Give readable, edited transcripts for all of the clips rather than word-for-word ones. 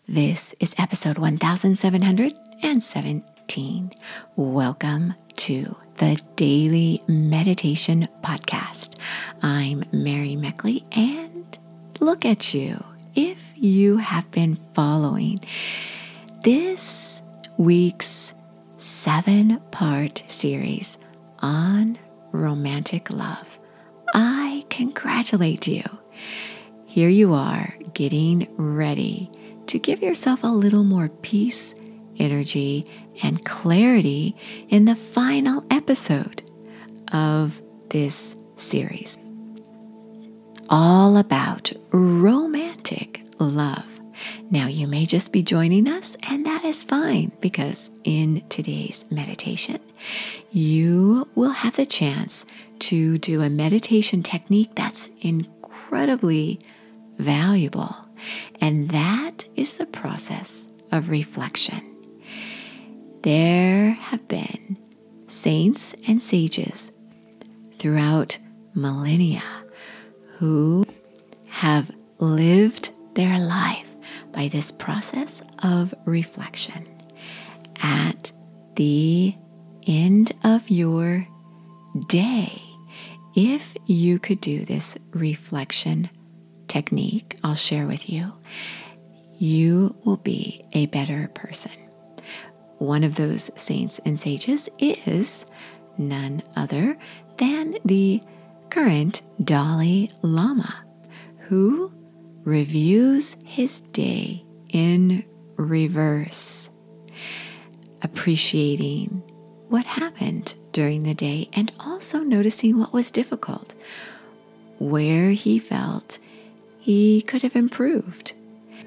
This is episode 1717. Welcome to the Daily Meditation Podcast. I'm Mary Meckley, and look at you. If you have been following this week's 7-part series on romantic love, I congratulate you. Here you are, getting ready to give yourself a little more peace, energy, and clarity in the final episode of this series. All about romantic love. Now, you may just be joining us, and that is fine, because in today's meditation, you will have the chance to do a meditation technique that's incredibly valuable. And that is the process of reflection. There have been saints and sages throughout millennia who have lived their life by this process of reflection. At the end of your day, if you could do this reflection technique I'll share with you, you will be a better person. One of those saints and sages is none other than the current Dalai Lama, who reviews his day in reverse, appreciating what happened during the day and also noticing what was difficult, where he felt he could have improved.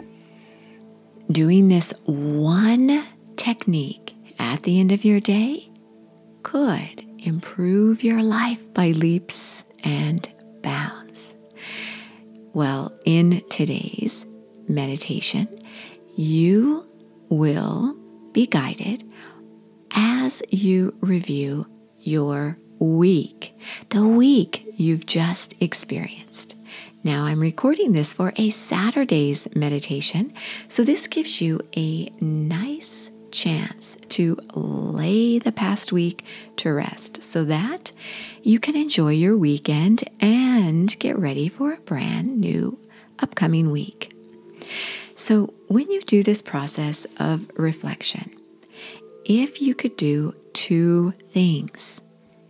Doing this one technique at the end of your day could improve your life by leaps and bounds. Well, in today's meditation, you will be guided as you review your week, the week you've just experienced. Now, I'm recording this for a Saturday's meditation, so this gives you a nice chance to lay the past week to rest so that you can enjoy your weekend and get ready for a brand new upcoming week. So when you do this process of reflection, if you could do 2 things,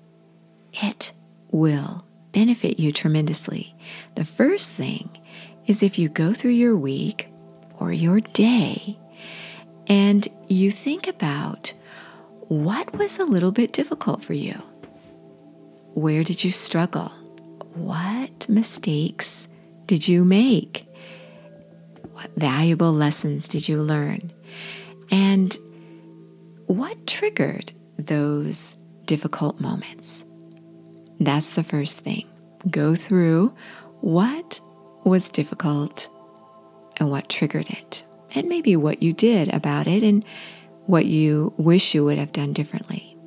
it will benefit you tremendously. The first thing is if you go through your week or your day and you think about what was a little bit difficult for you. Where did you struggle? What mistakes did you make? What valuable lessons did you learn? And what triggered those difficult moments? That's the first thing. Go through what was difficult and what triggered it, and maybe what you did about it and what you wish you would have done differently.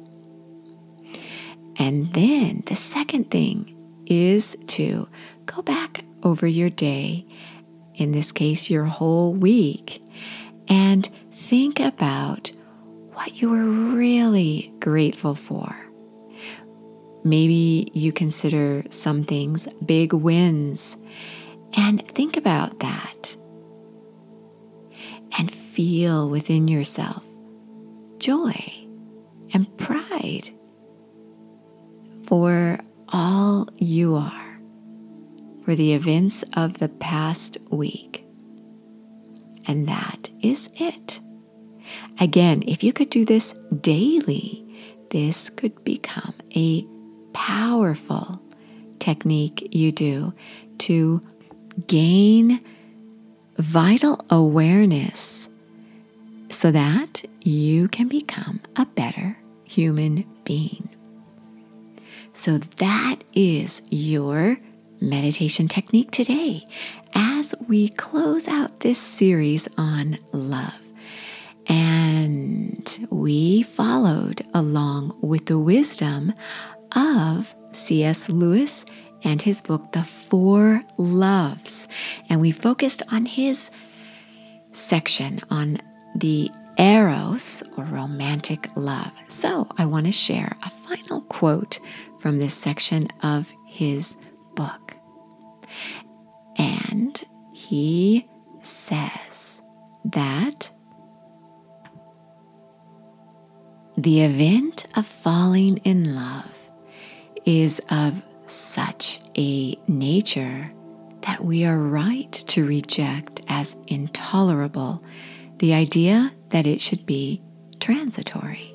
And then the second thing is to go back over your day, in this case, your whole week, and think about what you were really grateful for. Maybe you consider some things big wins, and think about that and feel within yourself joy and pride for all you are, for the events of the past week. And that is it. Again, if you could do this daily, this could become a powerful technique you do to gain vital awareness so that you can become a better human being. So that is your meditation technique today as we close out this series on love. And we followed along with the wisdom of C.S. Lewis and his book, The Four Loves. And we focused on his section on the eros, or romantic love. So I want to share a final quote from this section of his book. And he says that the event of falling in love is of such a nature that we are right to reject as intolerable the idea that it should be transitory.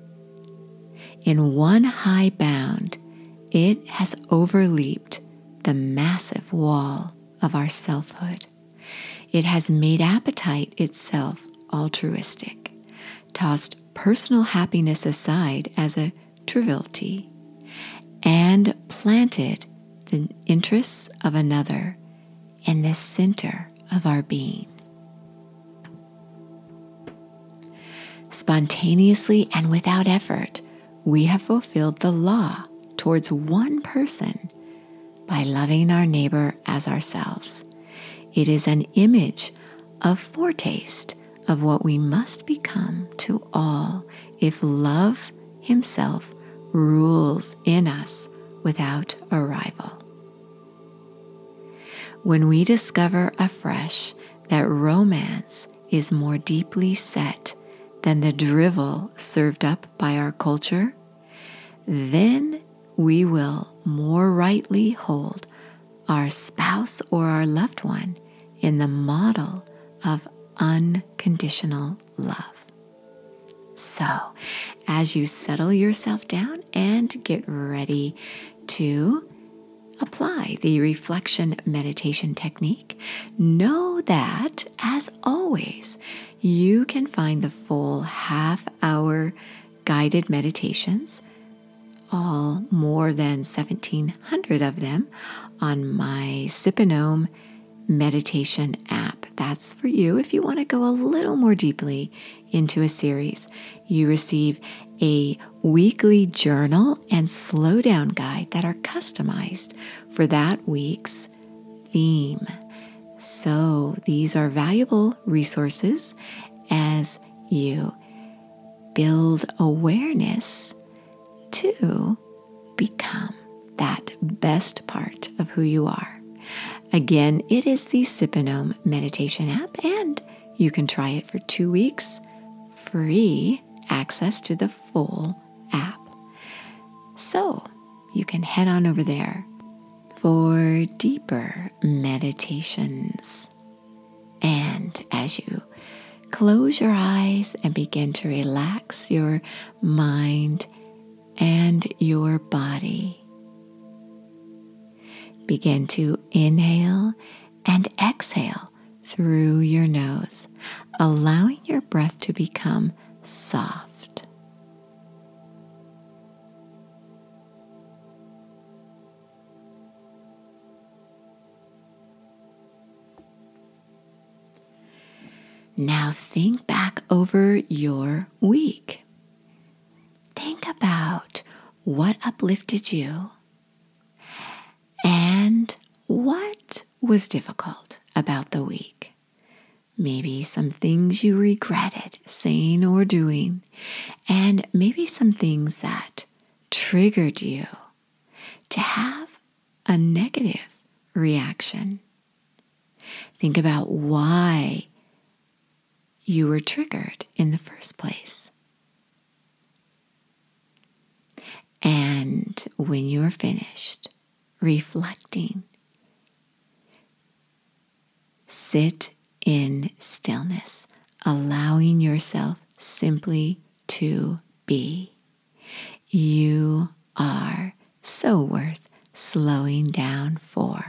In one high bound, it has overleaped the massive wall of our selfhood. It has made appetite itself altruistic, tossed personal happiness aside as a triviality, and planted the interests of another in the center of our being. Spontaneously and without effort, we have fulfilled the law towards one person by loving our neighbor as ourselves. It is an image, a foretaste of what we must become to all if love himself rules in us without a rival. When we discover afresh that romance is more deeply set than the drivel served up by our culture, then we will more rightly hold our spouse or our loved one in the model of unconditional love. So, as you settle yourself down and get ready to apply the reflection meditation technique, know that, as always, you can find the full half-hour guided meditations, all more than 1,700 of them, on my Sip and Om meditation app. That's for you if you want to go a little more deeply into a series. You receive a weekly journal and slow down guide that are customized for that week's theme. So these are valuable resources as you build awareness to become that best part of who you are. Again, it is the Sip and Om meditation app, and you can try it for 2 weeks, free access to the full app. So you can head on over there for deeper meditations. And as you close your eyes and begin to relax your mind and your body, begin to inhale and exhale through your nose, allowing your breath to become soft. Now think back over your week. Think about what uplifted you and what was difficult about the week. Maybe some things you regretted saying or doing, and maybe some things that triggered you to have a negative reaction. Think about why you were triggered in the first place. And when you're finished reflecting, sit in stillness, allowing yourself simply to be. You are so worth slowing down for.